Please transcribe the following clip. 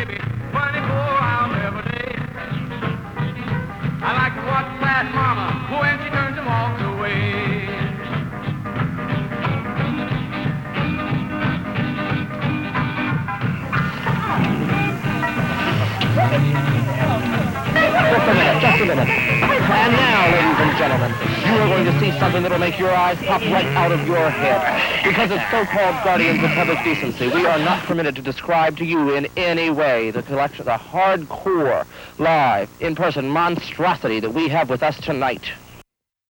baby 24 hours every day. I like to watch fat mama when she turns and walks away. Just a minute. And now, ladies and gentlemen, you are going to see something that will make your eyes pop right out of your head. Because as so-called guardians of public decency, we are not permitted to describe to you in any way the collection, the hardcore, live, in-person monstrosity that we have with us tonight.